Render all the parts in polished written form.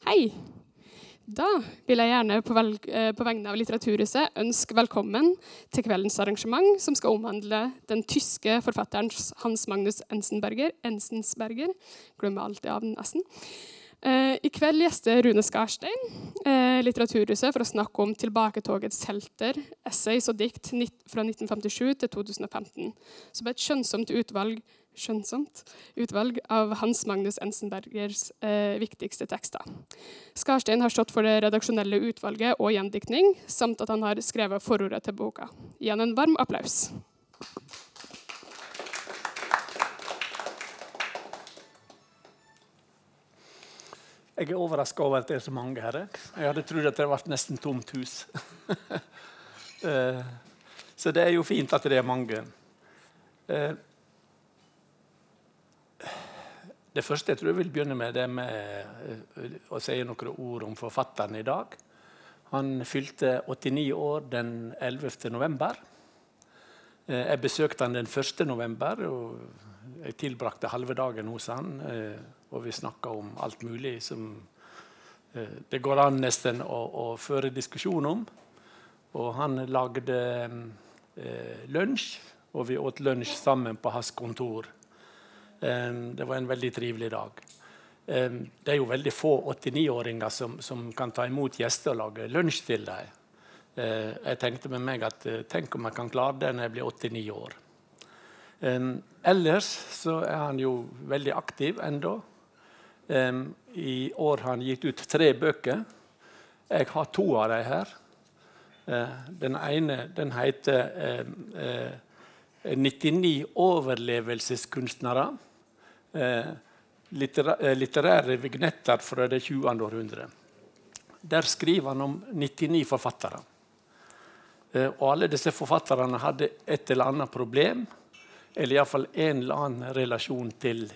Hei! Da vil jeg gjerne på vegne av Litteraturhuset ønske velkommen til kveldens arrangement, som skal omhandle den tyske forfatteren Hans Magnus Enzensberger. Glemmer alltid av den nesten. I kveld gjester Rune Skarstein Litteraturhuset for å snakke om tilbaketogets helter, essays og dikt fra 1957 til 2015, som et skjønnsomt utvalg av Hans Magnus Enzensbergers viktigste tekster. Skarstein har stått for det redaksjonelle utvalget og gjendiktning, samt at han har skrevet forordet til boka. Igjen en varm applaus. Jeg overrasket over at det så mange her. Jeg hadde trodd at det var nesten tomt hus. Så det jo fint at det mange. Det første jeg tror jeg vil begynne med, det med å si noen ord om forfatteren i dag. Han fylte 89 år den 11. november. Jeg besøkte han den 1. november, og jeg tilbrakte halve dagen hos han, og vi snakket om alt mulig som det går an nesten å føre diskusjon om. Og han lagde lunsj, og vi åt lunsj sammen på hans kontor. Det var en veldig trivelig dag. Det jo veldig få 89-åringer som kan ta imot gjester og lage lunsj til dem. Jeg tenkte med meg at tenk om jeg kan klare det når jeg blir 89 år. Ellers så han jo veldig aktiv enda. I år har han gitt ut 3 bøker. Jeg har 2 av dem her. Den ene den heter 99 overlevelseskunstnere. Litterære vignetter fra det 20. århundre. Der skriver han om 99 forfattere. Og alle disse forfatterne hadde et eller annet problem, eller i hvert fall en eller annen relasjon til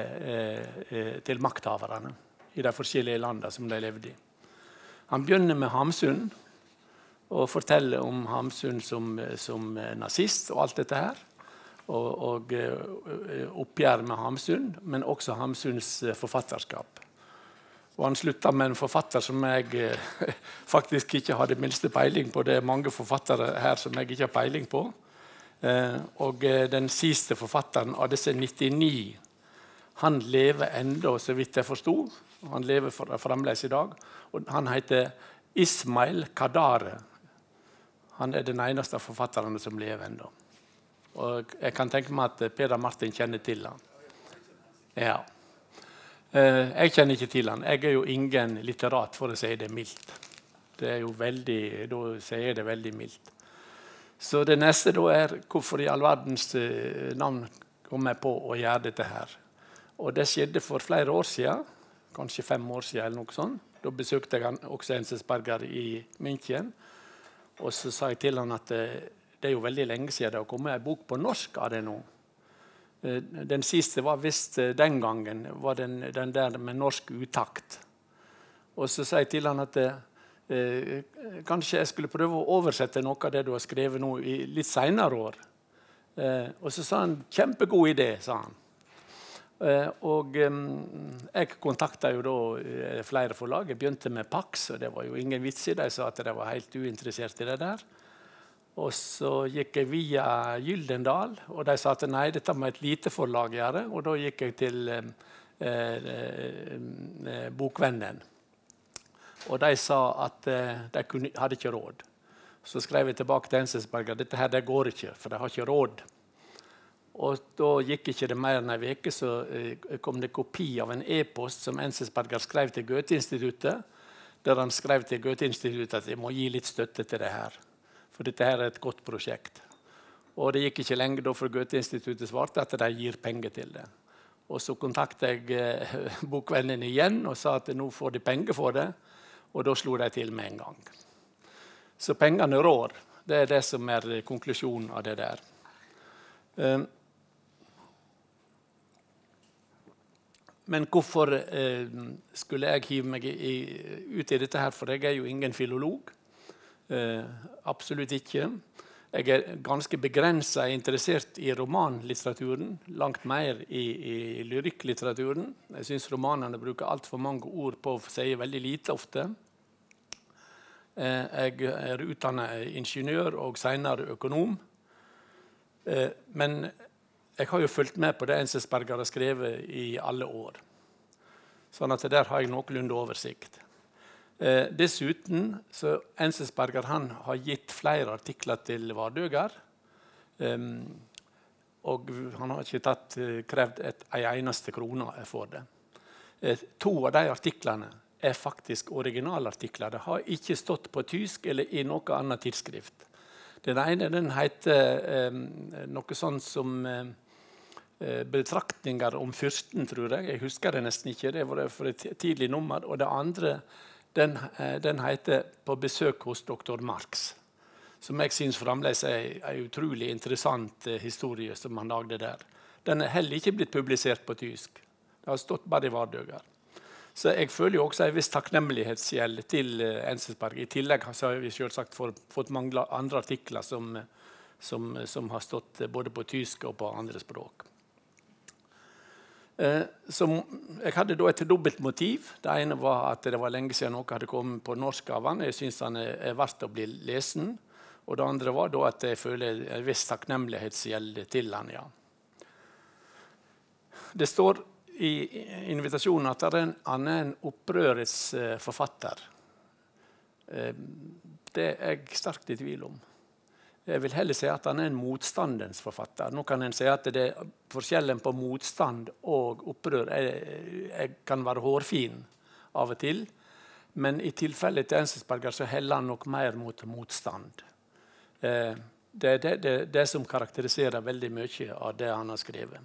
makthaverne i de forskjellige landene som de levde i. Han begynner med Hamsun, og forteller om Hamsun som nazist og alt dette her, og oppgjør med Hamsun, men også Hamsuns forfatterskap. Og han sluttet med en forfatter som jeg faktisk ikke hadde minste peiling på. Det mange forfattere her som jeg ikke har peiling på. Og den siste forfatteren av disse 99, han lever enda, så vidt jeg forstod. Han lever fremdeles i dag. Og han heter Ismail Kadare. Han den eneste av forfatterne som lever enda. Og jeg kan tenke meg at Peder Martin kjenner til han. Ja. Jeg kjenner ikke til han. Jeg jo ingen litterat, for å si det mildt. Det jo veldig, da sier jeg det veldig mildt. Så det neste da hvorfor i all verdens navn kom jeg på å gjøre dette her. Og det skjedde for flere år siden, kanskje 5 år siden eller noe sånt. Da besøkte jeg også Enzensberger i München. Og så sa jeg til han at det jo veldig lenge siden det har kommet en bok på norsk av det nå. Den siste var visst den gangen, var den der med norsk utakt. Og så sa jeg til han at kanskje jeg skulle prøve å oversette noe av det du har skrevet nå i litt senere år. Og så sa han, kjempegod idé, sa han. Og jeg kontaktet jo da flere forlag. Jeg begynte med Pax, og det var jo ingen vits i det. Jeg sa at jeg var helt uinteressert i det der. Og så gikk jeg via Gyldendal, og de sa at nei, dette må et lite forlag gjøre. Og da gikk jeg til Bokvennen. Og de sa at de hadde ikke råd. Så skrev jeg tilbake til Enzensberger, dette her det går ikke, for de har ikke råd. Og da gikk ikke det mer enn en uke, så kom det kopi av en e-post som Enzensberger skrev til Goethe-instituttet, der han skrev til Goethe-instituttet at jeg må gi litt støtte til det her, for dette her et godt prosjekt. Og det gikk ikke lenge da for Goethe-instituttet svarte at de gir penger til det. Og så kontaktet jeg Bokvennen igjen og sa at nå får de penger for det, og da slo de til med en gang. Så pengene rår. Det det som konklusjonen av det der. Men hvorfor skulle jeg hive meg ut i dette her? For jeg jo ingen filolog. Absolutt ikke. Jeg ganske begrenset interessert i romanlitteraturen, langt mer i lyrikklitteraturen. Jeg synes romanene bruker alt for mange ord på å si veldig lite ofte. Jeg utdannet ingeniør og senere økonom. Men jeg har jo fulgt med på det Enzensberger har skrevet i alle år. Sånn at der har jeg noenlunde oversikt. Dessuten så Enzensberger han har gitt flere artikler til Vardøger, og han har ikke krevd en eneste krone for det. 2 av de artiklene faktisk originalartikler. Det har ikke stått på tysk eller i noe annet tidsskrift. Den ene den heter noe sånt som betraktninger om fyrsten, tror jeg. Jeg husker det nesten ikke, det var for et tidlig nummer. Og det andre den heter På besøk hos Dr. Marx, som jeg synes fremdeles en utrolig interessant historie som han lagde der. Den heller ikke blitt publisert på tysk. Det har stått bare i Vardøger. Så jeg føler jo også en viss takknemlighetsgjeld til Enzensberger. I tillegg har vi selvsagt fått mange andre artikler som har stått både på tysk og på andre språk. Jeg hadde da et dobbelt motiv. Det ene var at det var lenge siden noe hadde kommet på norsk av han. Jeg synes han verdt å bli lesen. Og det andre var da at jeg føler en viss takknemlighetsgjeld til han, ja. Det står i invitasjonen at han en opprørets forfatter. Det jeg sterkt i tvil om. Jeg vil heller si at han en motstandens forfatter. Nå kan en si at forskjellen på motstand og opprør kan være hårfin av og til, men i tilfellet til Enzensberger så heller han nok mer mot motstand. Det det som karakteriserer veldig mye av det han har skrevet.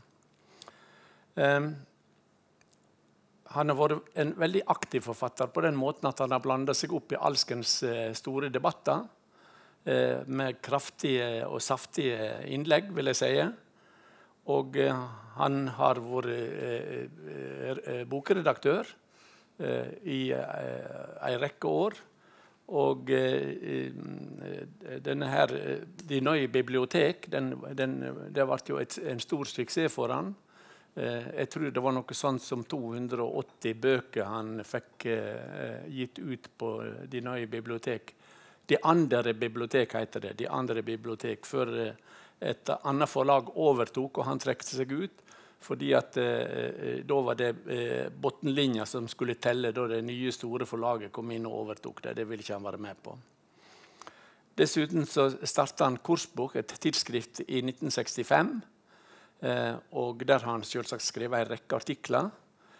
Han har vært en veldig aktiv forfatter på den måten at han har blandet seg opp i alskens store debatter, med kraftige og saftige innlegg, vil jeg si. Og han har vært bokredaktør i en rekke år. Og denne her, De Neue Bibliotek, det ble jo en stor suksess for han. Jeg tror det var noe sånt som 280 bøker han fikk gitt ut på De Neue Bibliotek. De andre bibliotek heter det. De andre bibliotek. Før et annet forlag overtok, og han trekte seg ut. Fordi at da var det bottenlinja som skulle telle da det nye store forlaget kom inn og overtok det. Det ville ikke han være med på. Dessuten så startet han Kursbuch, et tidsskrift i 1965. Og der har han selvsagt skrevet en rekke artikler.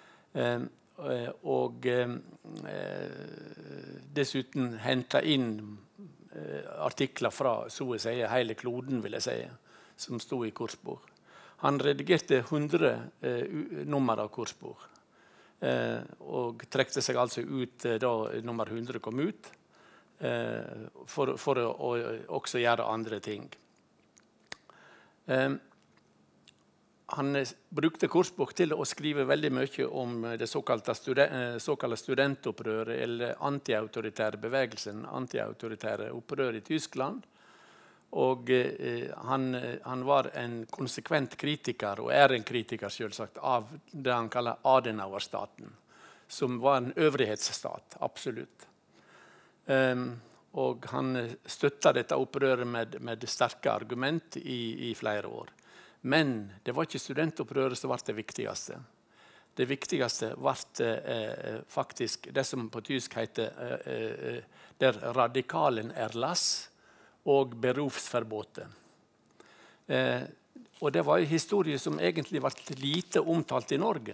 Og dessuten hentet inn artikler fra så å si hele kloden, vil jeg si, som stod i Kursbuch. Han redigerte 100 nummer av Kursbuch, og trekte seg altså ut da nummer 100 kom ut, for å også gjøre andre ting. Han brukte Kursbuch til å skrive veldig mye om det såkalte studentopprøret, eller antiautoritære bevegelsen, antiautoritære opprør i Tyskland. Og han var en konsekvent kritiker, og en kritiker selvsagt, av det han kaller Adenauer-staten, som var en øvrighetsstat, absolutt. Og han støttet dette opprøret med sterke argument i flere år. Men det var ikke studentopprøret som var det viktigste. Det viktigste var faktisk det som på tysk heter der radikalen lass og berufsverbote. Og det var en historie som egentlig var lite omtalt i Norge.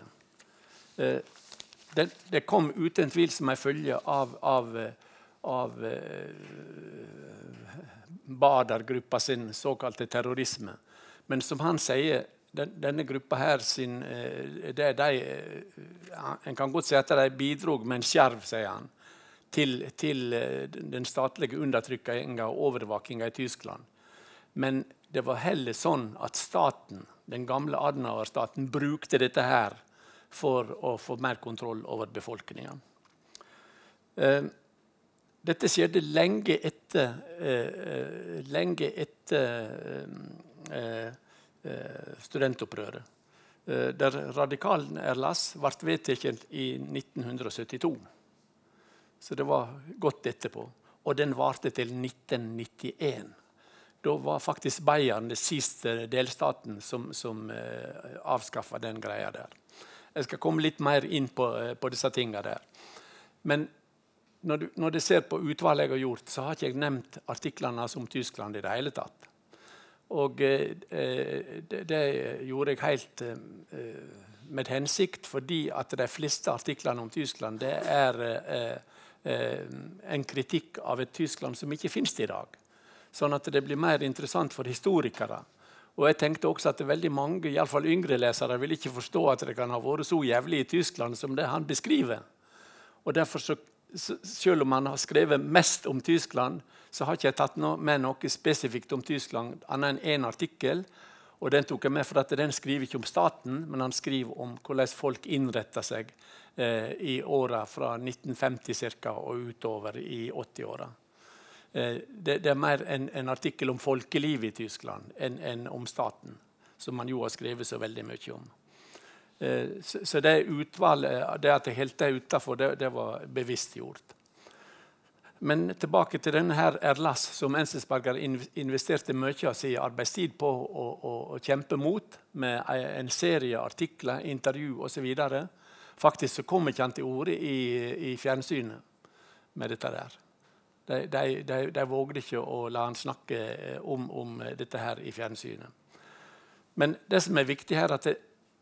Det kom uten tvil som en følge av Bader-gruppa sin såkalte terrorisme. Men som han sier, denne gruppa her, en kan godt si at de bidrog med en skjerv, sier han, til den statlige undertrykkingen og overvakingen i Tyskland. Men det var heller sånn at staten, den gamle Adenauer-staten, brukte dette her for å få mer kontroll over befolkningen. Dette skjedde lenge etter etter studentopprøret, der radikalen Erlass ble vedtatt i 1972. Så det var godt etterpå. Og den varte til 1991. Da var faktisk Bayern det siste delstaten som avskaffet den greia der. Jeg skal komme litt mer inn på disse tingene der. Men når du ser på utvalget jeg har gjort, så har ikke jeg nevnt artiklene om Tyskland i det hele tatt. Og det gjorde jeg helt med hensikt, fordi at de fleste artiklene om Tyskland det en kritikk av et Tyskland som ikke finnes i dag. Sånn at det blir mer interessant for historikere. Og jeg tenkte også at veldig mange, i alle fall yngre lesere, vil ikke forstå at det kan ha vært så jævlig i Tyskland som det han beskriver. Og derfor, selv om han har skrevet mest om Tyskland, så har ikke jeg tatt med noe spesifikt om Tyskland, annet enn en artikkel. Og den tok jeg med for at den skriver ikke om staten, men han skriver om hvordan folk innretter seg i årene fra 1950 cirka, og utover i 80-åra. Det mer en artikkel om folkelivet i Tyskland enn om staten, som man jo har skrevet så veldig mye om. Så det utvalget, det at jeg helt det utenfor, det var bevisst gjort. Men tilbake til denne her Erlass, som Enzensberger investerte mye av sin arbeidstid på å kjempe mot, med en serie artikler, intervju og så videre. Faktisk så kom ikke han til orde i fjernsynet med dette der. De vågde ikke å la han snakke om dette her i fjernsynet. Men det som er viktig her, at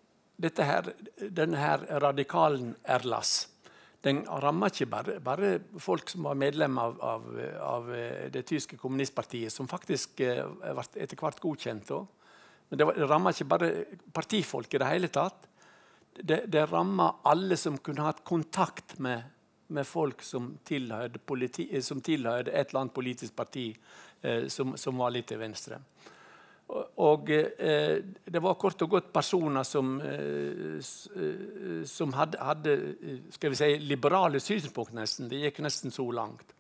denne her radikalen Erlass, den rammer ikke bare folk som var medlem av det tyske kommunistpartiet, som faktisk ble etter hvert godkjent. Men det rammer ikke bare partifolk i det hele tatt. Det rammer alle som kunne hatt kontakt med folk som tilhørte et eller annet politisk parti som var litt til venstre. Og det var kort og godt personer som hadde skal vi si, liberale synspunkt nesten. Det gikk nesten så langt.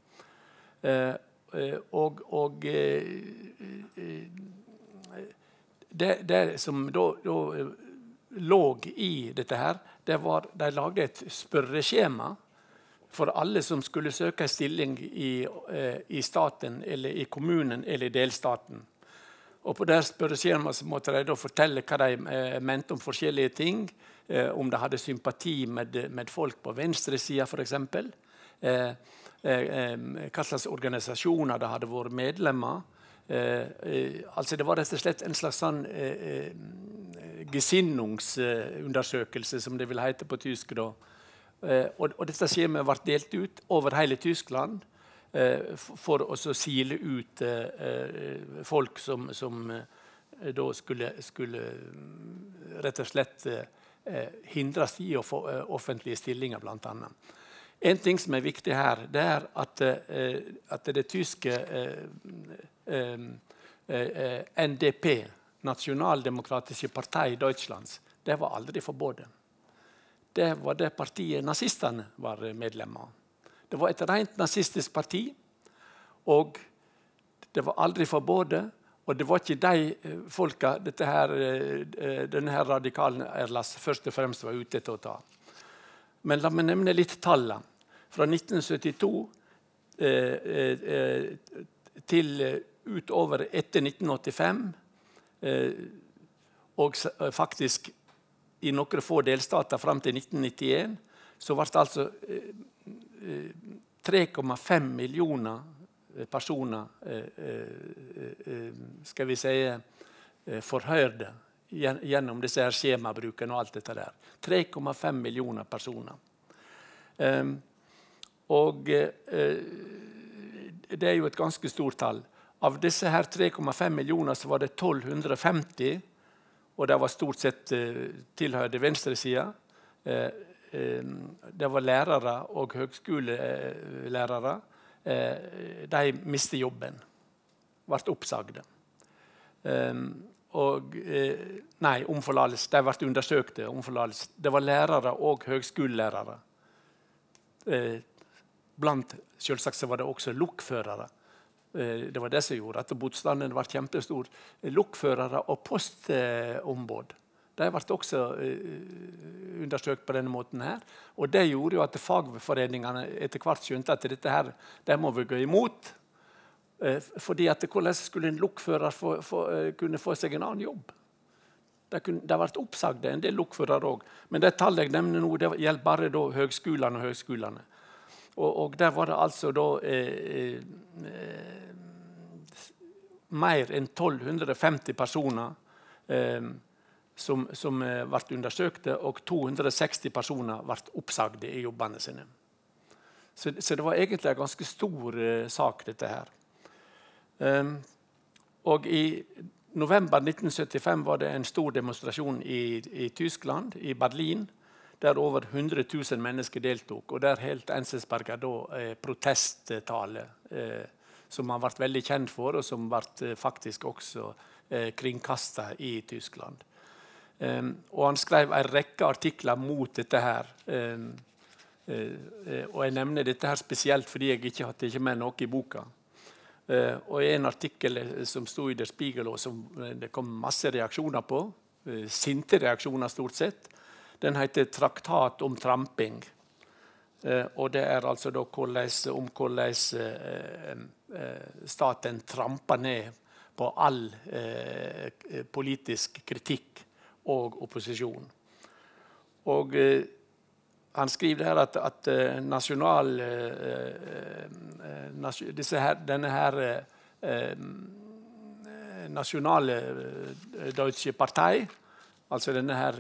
Det som da lå i dette her, det var de lagde et spørreskjema for alle som skulle søke en stilling i staten, eller i kommunen, eller i delstaten. Og på der spørreskjemaet så måtte de da fortelle hva de mente om forskjellige ting, om de hadde sympati med folk på venstre siden for eksempel, hva slags organisasjoner de hadde vært medlemmer. Altså det var rett og slett en slags sånn gesinnungsundersøkelse, som det vil hete på tysk da. Og dette skjemaet ble delt ut over hele Tyskland, for å sile ut folk som da skulle rett og slett hindres i å få offentlige stillinger blant annet. En ting som er viktig her, det er at det tyske NDP, Nationaldemokratische Partei Deutschlands, det var aldri forbudt. Det var det partiet nazistene var medlemmer av. Det var et rent nazistisk parti, og det var aldri forbudt, og det var ikke de folka denne her radikalen Erlass først og fremst var ute til å ta. Men la meg nevne litt tallene. Fra 1972 til utover etter 1985, og faktisk i noen få delstater frem til 1991, så ble det altså 3,5 millioner personer skal vi si forhørte gjennom disse her skjemabruken og alt dette der. 3,5 millioner personer. Og det er jo et ganske stort tall. Av disse her 3,5 millioner så var det 1250, og det var stort sett tilhørte venstresiden. Det var lærere og høgskolelærere. De mistet jobben, ble oppsagde. Omforlatelse, de ble undersøkte. Det var lærere og høgskolelærere. Blant, selvsagt så var det også lokførere. Det var det som gjorde at motstanden var kjempestor. Lokførere og postombud. De ble også undersøkt på denne måten her. Og det gjorde jo at fagforeningene etter hvert skjønte at dette her, det må vi gå imot. Fordi at hvordan skulle en lokfører kunne få seg en annen jobb? Det har vært oppsagt en del lokførere også. Men det tallet jeg nevner nå, det gjelder bare da høgskolene. Og der var det altså da mer enn 1250 personer som ble undersøkte, og 260 personer ble oppsagde i jobbene sine. Så det var egentlig en ganske stor sak, dette her. Og i november 1975 var det en stor demonstrasjon i Tyskland, i Berlin, der over 100 000 mennesker deltok, og der helt Enzensberger da protesttale, som han ble veldig kjent for, og som ble faktisk også kringkastet i Tyskland. Og han skrev en rekke artikler mot dette her. Og jeg nevner dette her spesielt fordi jeg ikke hadde ikke med noe i boka. Og en artikkel som stod i Der Spiegel, og som det kom masse reaksjoner på, sinte reaksjoner stort sett, den heter Traktat om tramping. Og det altså da hvordan staten tramper ned på all politisk kritikk og opposisjon. Og han skriver her at denne her nasjonale Deutsche Partei, altså denne her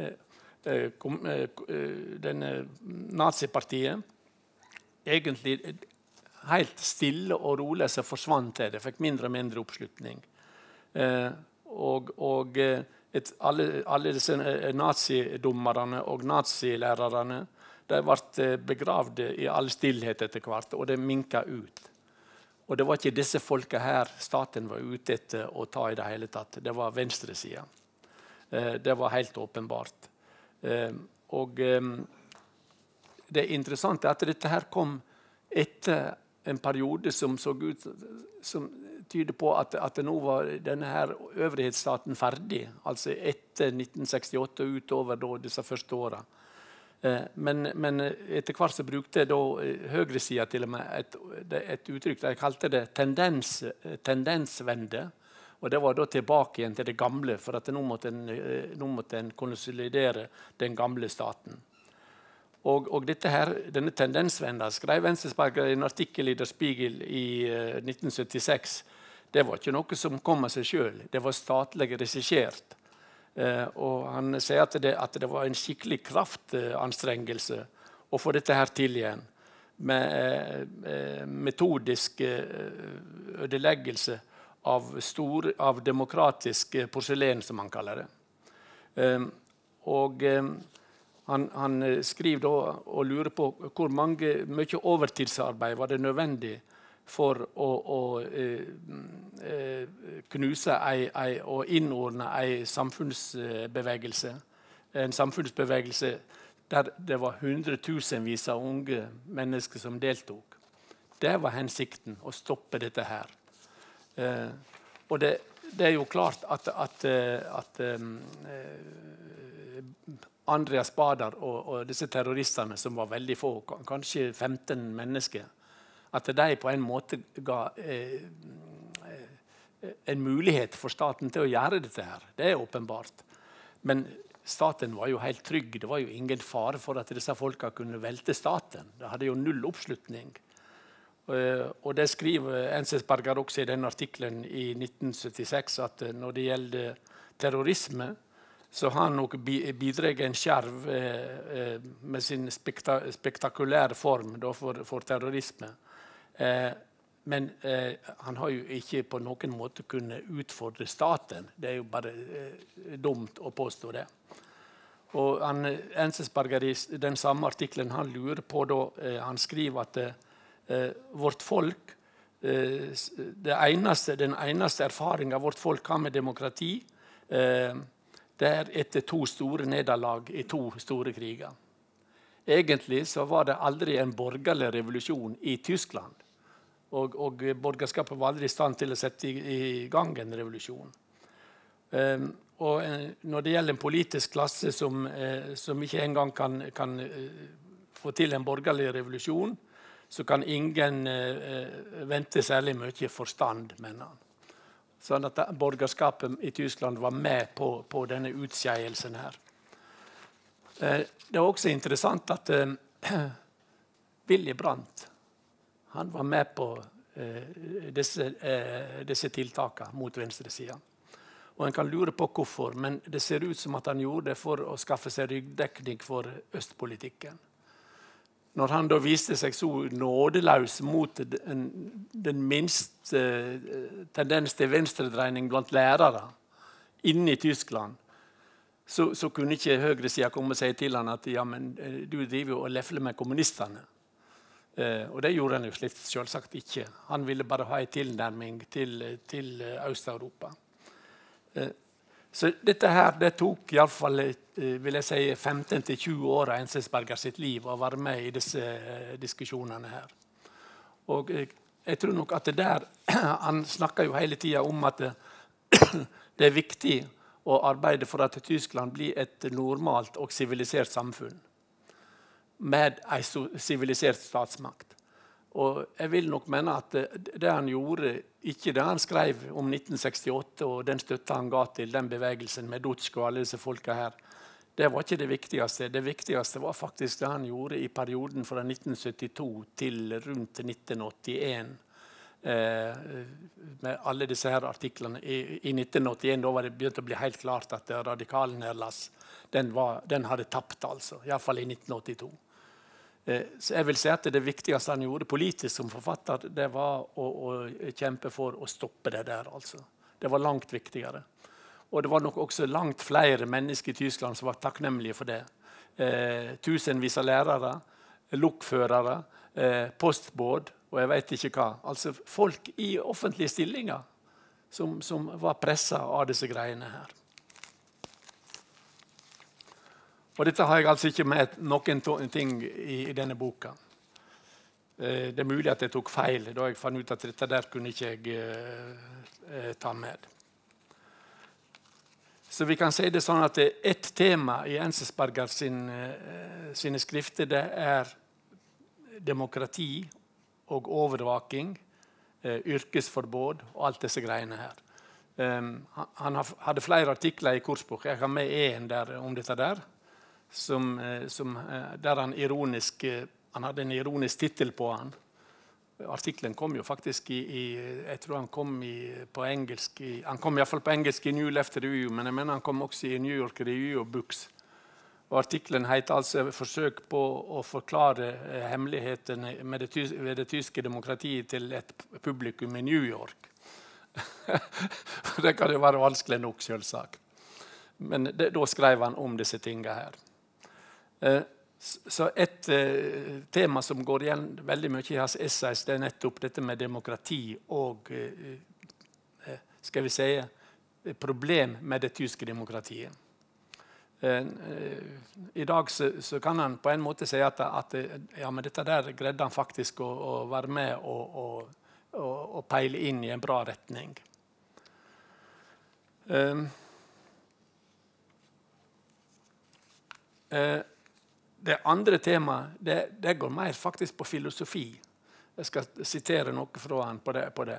denne nazipartiet, egentlig helt stille og rolig så forsvant det, fikk mindre og mindre oppslutning. Alle disse nazidommerne og nazilærerne, de ble begravd i all stillhet etter hvert, og det minket ut. Og det var ikke disse folka her staten var ute etter å ta i det hele tatt. Det var venstresiden. Det var helt åpenbart. Og det interessante at dette her kom etter en periode som så ut som tyder på at nå var denne her øvrighetsstaten ferdig, altså etter 1968 og utover da, disse første årene. Men etter hvert så brukte da høyresiden til og med et uttrykk, jeg kalte det tendensvende, og det var da tilbake igjen til det gamle, for at nå måtte en konsolidere den gamle staten. Og denne tendensvenda skrev Enzensberger i en artikkel i Der Spiegel i 1976. Det var ikke noe som kom av seg selv, det var statlig regissert. Og han sier at det var en skikkelig kraftanstrengelse å få dette her til igjen, med metodisk ødeleggelse av demokratisk porselen, som han kaller det. Og han skriver da og lurer på hvor mye overtidsarbeid var det nødvendig for å knuse og innordne en samfunnsbevegelse. En samfunnsbevegelse der det var hundretusenvis av unge mennesker som deltok. Det var hensikten, å stoppe dette her. Og det jo klart at Andreas Baader og disse terroristene, som var veldig få, kanskje 15 mennesker, at de på en måte ga en mulighet for staten til å gjøre dette her. Det åpenbart. Men staten var jo helt trygg. Det var jo ingen fare for at disse folka kunne velte staten. Det hadde jo null oppslutning. Og det skriver Enzensberger også i den artikkelen i 1976, at når det gjelder terrorisme, så har han nok bidraget en skjerv med sin spektakulære form da, for terrorisme. Men han har jo ikke på noen måte kunnet utfordre staten. Det jo bare dumt å påstå det. Og Enzensberger i den samme artikkelen, han lurer på da, han skriver at vårt folk, den eneste erfaringen vårt folk har med demokrati, det etter 2 store nederlag i 2 store kriger. Egentlig så var det aldri en borgerlig revolusjon i Tyskland. og borgerskapet var aldri i stand til å sette i gang en revolusjon. Og når det gjelder en politisk klasse som ikke engang kan få til en borgerlig revolusjon, så kan ingen vente særlig mye forstand, mener han. Sånn at borgerskapet i Tyskland var med på denne utskeielsen her. Det var også interessant at Willy Brandt, han var med på disse tiltakene mot venstresiden. Og en kan lure på hvorfor, men det ser ut som at han gjorde det for å skaffe seg ryggdekning for østpolitikken. Når han da viste seg så nådeløs mot den minste tendens til venstredreining blant lærere inne i Tyskland, så kunne ikke høyresiden komme og si til han at ja, men du driver og lefler med kommunistene. Og det gjorde han jo selvsagt ikke. Han ville bare ha en tilnærming til Øst-Europa. Så dette her, det tok i alle fall, vil jeg si, 15-20 år av Enzensberger sitt liv å være med i disse diskusjonene her. Og jeg tror nok at det der, han snakker jo hele tiden om at det er viktig å arbeide for at Tyskland blir et normalt og sivilisert samfunn med en sivilisert statsmakt. Og jeg vil nok mene at det han gjorde, ikke det han skrev om 1968 og den støtta han ga til den bevegelsen med Dutschke og alle disse folka her, det var ikke det viktigste. Det viktigste var faktisk det han gjorde i perioden fra 1972 til rundt 1981. Med alle disse her artiklene. I 1981 da var det begynt å bli helt klart at radikalnederlass, den hadde tapt altså, i alle fall i 1982. Så jeg vil si at det viktigste han gjorde politisk som forfatter, det var å kjempe for å stoppe det der. Altså. Det var langt viktigere. Og det var nok også langt flere mennesker i Tyskland som var takknemlige for det. Tusenvis av lærere, lokførere, postbåd, og jeg vet ikke hva. Altså folk i offentlige stillinger som var presset av disse greiene her. Og dette har jeg altså ikke med noen ting i denne boka. Det er mulig at jeg tok feil, da jeg fant ut at dette der kunne ikke jeg ta med. Så vi kan si det sånn at et tema i Enzensberger sine skrifter, det er demokrati og overvaking, yrkesforbud og alt disse greiene her. Han hadde flere artikler i Kursbuch. Jeg har med en der om dette der, der han hadde en ironisk titel på han. Artiklen kom jo faktisk jeg tror han kom på engelsk, han kom i hvert fall på engelsk i New Left Review, men jeg mener han kom også i New York Review of Books. Og artiklen heter altså «Forsøk på å forklare hemmelighetene ved det tyske demokratiet til et publikum i New York». Det kan jo være vanskelig nok, selvsagt. Men da skrev han om disse tingene her. Så et tema som går igjen veldig mye i hans essays, det er nettopp dette med demokrati og, skal vi si, problem med det tyske demokratiet. I dag så kan han på en måte si at ja, men dette der greide han faktisk å være med og peile inn i en bra retning. Det andre temaet, det går mer faktisk på filosofi. Jeg skal sitere noe fra han på det.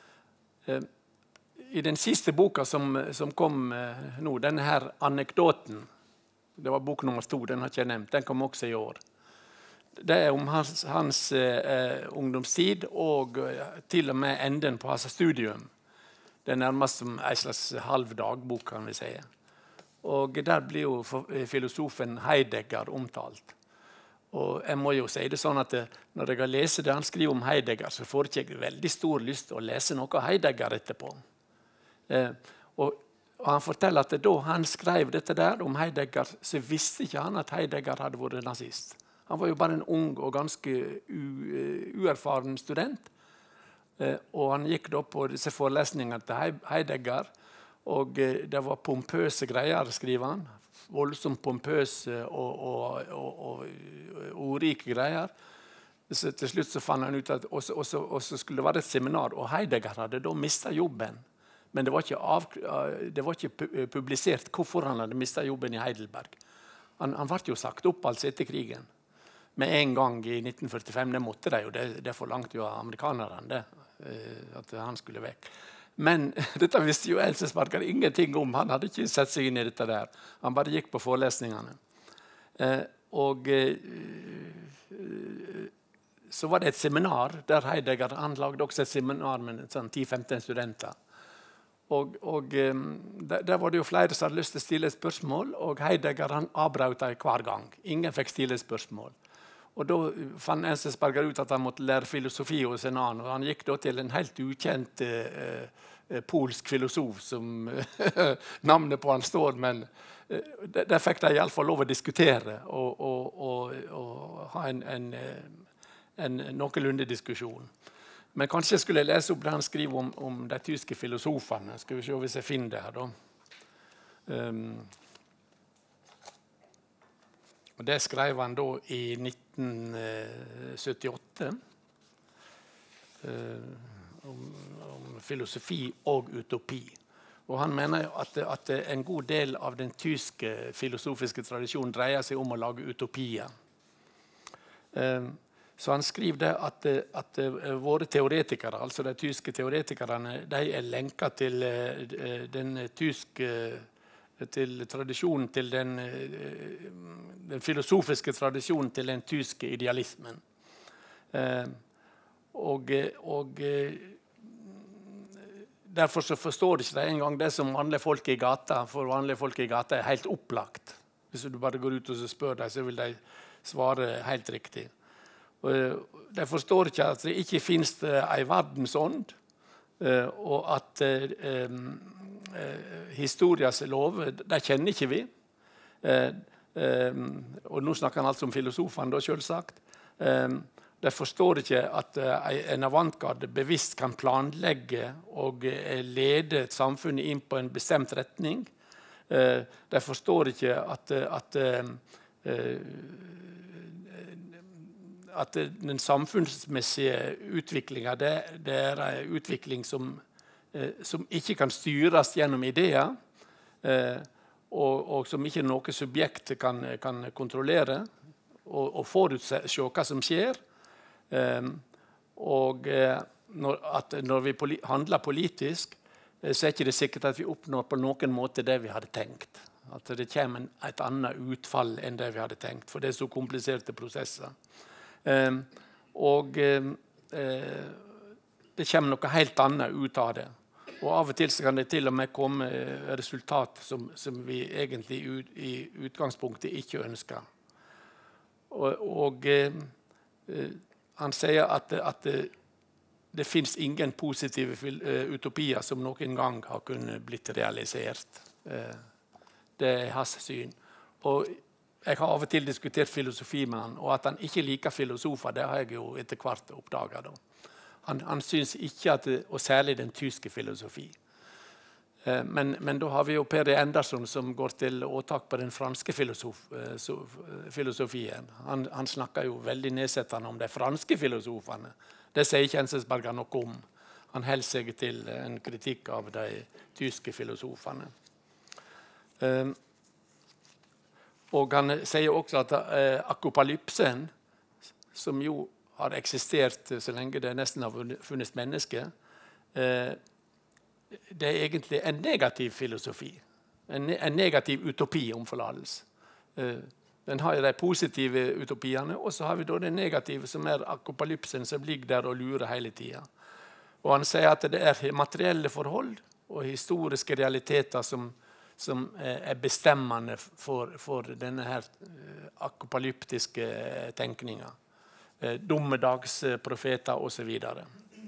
I den siste boka som kom nå, denne her anekdoten, det var bok nummer 2, den har ikke jeg nevnt, den kom også i år. Det er om hans ungdomstid og til og med enden på hans studium. Det er nærmest som en slags halv dagbok, kan vi si. Og der blir jo filosofen Heidegger omtalt. Og jeg må jo si det sånn at når jeg har lest det han skriver om Heidegger, så får jeg ikke veldig stor lyst til å lese noe av Heidegger etterpå. Og han forteller at da han skrev dette der om Heidegger, så visste ikke han at Heidegger hadde vært nazist. Han var jo bare en ung og ganske uerfaren student. Og han gikk da på disse forelesningene til Heidegger, og det var pompøse greier, skriver han. Voldsomt pompøse og ordrike greier. Så til slutt så fant han ut at også skulle det være et seminar, og Heidegger hadde da mistet jobben. Men det var ikke publisert hvorfor han hadde mistet jobben i Heidelberg. Han ble jo sagt opp altså etter krigen. Med en gang i 1945, det måtte de jo, det forlangte jo amerikanerne det, at han skulle vekk. Men dette visste jo Enzensberger ingenting om, han hadde ikke sett seg inn i dette der. Han bare gikk på forelesningene. Så var det et seminar der Heidegger, han lagde også et seminar med sånn 10-15 studenter. Der var det jo flere som hadde lyst til å stille spørsmål, og Heidegger han avbrøt dem hver gang. Ingen fikk stille spørsmål. Og da fant Enzensberger ut at han måtte lære filosofi hos en annen, og han gikk da til en helt ukjent polsk filosof som navnet på han står, men der fikk de i alle fall lov å diskutere og ha en noenlunde diskusjon. Men kanskje jeg skulle lese opp det han skriver om de tyske filosofene. Skal vi se hvis jeg finner det her da. Og det skrev han da i 1978 om filosofi og utopi. Og han mener at en god del av den tyske filosofiske tradisjonen dreier seg om å lage utopier. Så han skriver det at våre teoretikere, altså de tyske teoretikerne, de lenket til den tyske til tradisjonen, til den filosofiske tradisjonen til den tyske idealismen. Derfor så forstår ikke de engang det som vanlige folk i gata, for vanlige folk i gata helt opplagt. Hvis du bare går ut og spør dem, så vil de svare helt riktig. De forstår ikke at det ikke finnes en verdensånd, og at historias lov, det kjenner ikke vi. Og nå snakker han altså om filosofene da, selvsagt. De forstår ikke at en avantgarde bevisst kan planlegge og lede et samfunn inn på en bestemt retning. De forstår ikke at den samfunnsmessige utviklingen, det en utvikling som ikke kan styres gjennom ideer, og som ikke noe subjekt kan kontrollere, og forutse hva som skjer. Når vi handler politisk, så ikke det sikkert at vi oppnår på noen måte det vi hadde tenkt. At det kommer et annet utfall enn det vi hadde tenkt, for det så kompliserte prosesser. Det kommer noe helt annet ut av det. Og av og til så kan det til og med komme resultat som vi egentlig i utgangspunktet ikke ønsker. Han sier at det finnes ingen positive utopier som noen gang har kunnet blitt realisert. Det hans syn. Og jeg har av og til diskutert filosofi med han, og at han ikke liker filosofer, det har jeg jo etter hvert oppdaget da. Han synes ikke og særlig den tyske filosofi. Men da har vi jo Per Andersson som går til åtak på den franske filosofien. Han snakker jo veldig nedsettende om de franske filosofene. Det sier ikke Enzensberger noe om. Han holder seg til en kritikk av de tyske filosofene. Og han sier også at akopalypsen, som jo har eksistert så lenge det nesten har funnes mennesker, det egentlig en negativ filosofi, en negativ utopi om forlatelse. Den har de positive utopiene, og så har vi da det negative som akopalypsen som ligger der og lurer hele tiden. Og han sier at det materielle forhold og historiske realiteter som bestemmende for denne her akopalyptiske tenkningen. Dommedagsprofeter og så videre.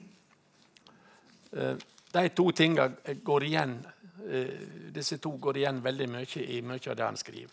De to tingene går igjen, disse to går igjen veldig mye i mye av det han skriver.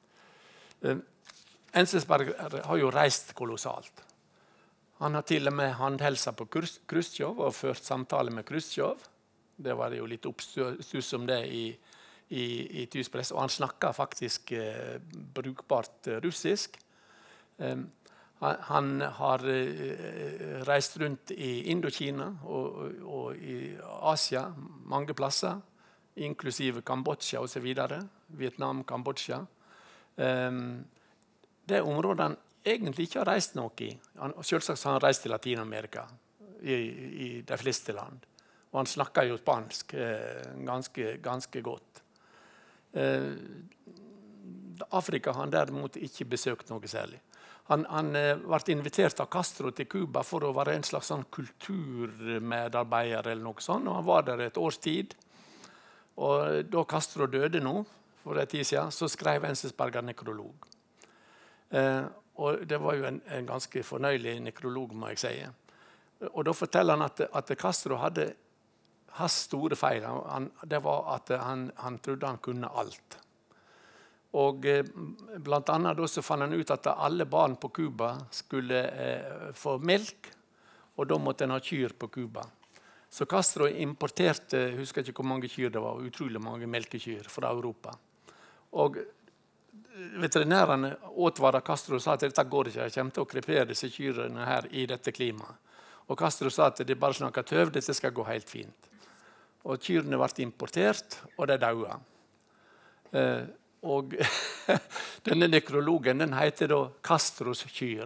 Enzensberger har jo reist kolossalt. Han har til og med handhelset på Khrusjtsjov og ført samtale med Khrusjtsjov. Det var jo litt oppstuss om det i tysk press, og han snakket faktisk brukbart russisk. Han har reist rundt i Indokina og i Asia, mange plasser, inklusive Kambodsja og så videre. Vietnam, Kambodsja. Det området han egentlig ikke har reist noe i. Selvsagt har han reist til Latinamerika, i de fleste land. Og han snakker jo spansk ganske godt. Afrika har han derimot ikke besøkt noe særlig. Han ble invitert av Castro til Cuba for å være en slags sånn kulturmedarbeider eller noe sånt, og han var der et års tid. Og da Castro døde nå, for en tid siden, så skrev Enzensberger nekrolog. Og det var jo en ganske fornøyelig nekrolog, må jeg si. Og da forteller han at Castro hadde hans store feil. Det var at han trodde han kunne alt. Og blant annet da så fant han ut at alle barn på Cuba skulle få melk, og da måtte en ha kyr på Cuba. Så Castro importerte, husker ikke hvor mange kyr det var, utrolig mange melkekyr fra Europa. Og veterinærene åtvaret Castro og sa at dette går ikke, jeg kommer til å krepere disse kyrene her i dette klimaet. Og Castro sa at de bare snakket tøv, dette skal gå helt fint. Og kyrene ble importert, og de døde. Og denne nekrologen, den heter da Castros kyr.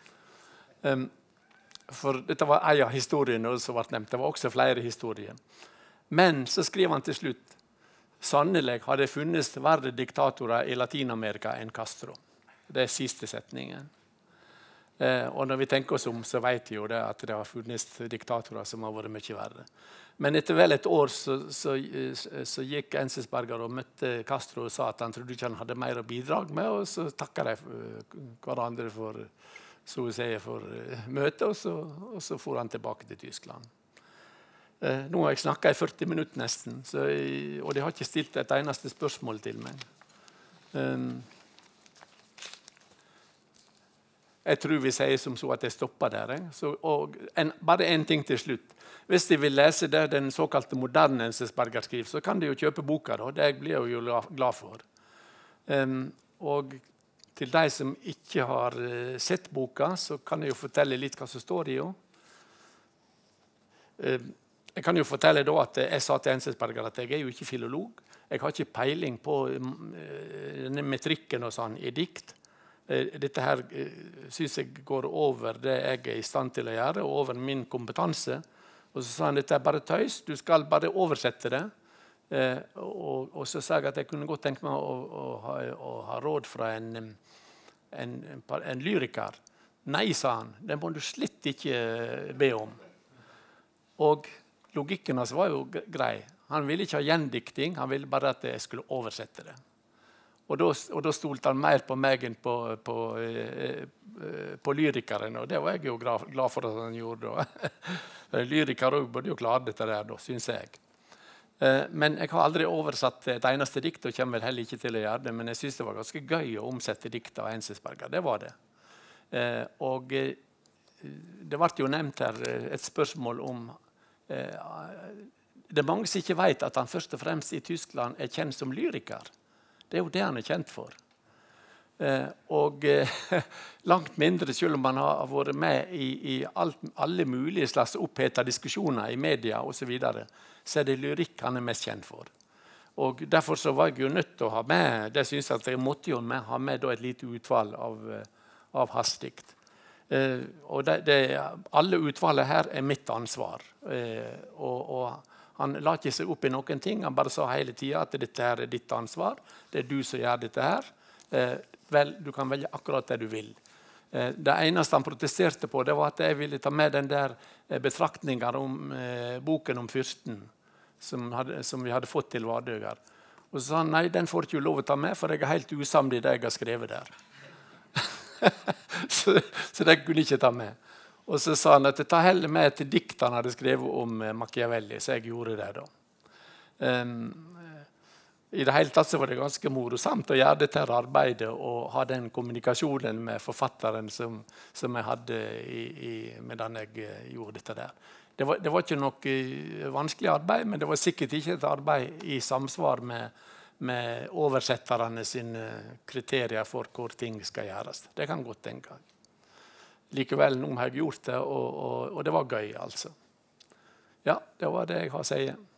For dette var en av historiene som ble nevnt. Det var også flere historier. Men så skriver han til slutt, sannelig har det funnes verre diktatorer i Latinamerika enn Castro. Det siste setningen. Og når vi tenker oss om, så vet vi jo det at det har funnes diktatorer som har vært mye verre. Men etter vel et år så gikk Enzensberger og møtte Castro og sa at han trodde ikke han hadde mer å bidra med, og så takket de hverandre for, så å si, for møtet, og så for han tilbake til Tyskland. Nå har jeg snakket i 40 minutter nesten, og de har ikke stilt et eneste spørsmål til meg. Jeg tror vi sier som så at jeg stopper der. Bare en ting til slutt. Hvis de vil lese det den såkalte moderne Enzensberger skriver, så kan de jo kjøpe boka. Da. Det blir jeg jo glad for. Og til de som ikke har sett boka, så kan jeg jo fortelle litt hva som står i henne. Jeg kan jo fortelle da at jeg sa til Enzensberger at jeg er jo ikke filolog. Jeg har ikke peiling på denne metrikken og sånn i dikt. Dette her synes jeg går over det jeg er i stand til å gjøre, og over min kompetanse. Og så sa han, dette er bare tøys, du skal bare oversette det. Og så sa jeg at jeg kunne godt tenke meg å ha råd fra en lyriker. Nei, sa han, det må du slett ikke be om. Og logikken hans var jo grei. Han ville ikke ha gjendikting, han ville bare at jeg skulle oversette det. Og da stolte han mer på meg enn på lyrikeren, og det var jeg jo glad for at han gjorde. Lyrikere burde jo klare dette der, da, synes jeg. Men jeg har aldri oversatt et eneste dikt, og kommer vel heller ikke til å gjøre det, men jeg synes det var ganske gøy å omsette dikt av Enzensberger, det var det. Og det ble jo nevnt her et spørsmål om det er mange som ikke vet at han først og fremst i Tyskland er kjent som lyriker. Det er jo det han er kjent for. Og langt mindre, selv om han har vært med i alle mulige slags opphetede diskusjoner i media og så videre, så er det lyrikk han er mest kjent for. Og derfor så var jeg jo nødt til å ha med, det synes jeg at jeg måtte jo ha med da et lite utvalg av hans dikt. Og alle utvalget her er mitt ansvar. Og han la ikke seg opp i noen ting, han bare sa hele tiden at dette her er ditt ansvar, det er du som gjør dette her. Vel, du kan velge akkurat det du vil. Det eneste han protesterte på, det var at jeg ville ta med den der betraktningen om boken om fyrsten, som vi hadde fått til Vardøger. Og så sa han, nei, den får ikke lov å ta med, for jeg er helt usamd i det jeg har skrevet der. så det kunne jeg ikke ta med. Og så sa han at jeg tar heller med til dikt han hadde skrevet om Machiavelli, så jeg gjorde det da. I det hele tatt så var det ganske morosamt å gjøre dette arbeidet og ha den kommunikasjonen med forfatteren som jeg hadde medan jeg gjorde dette der. Det var ikke noe vanskelig arbeid, men det var sikkert ikke et arbeid i samsvar med oversetterne sine kriterier for hvor ting skal gjøres. Det kan godt tenke. likevel nå har jeg gjort det, og det var gøy, altså. Ja, det var det jeg har å si.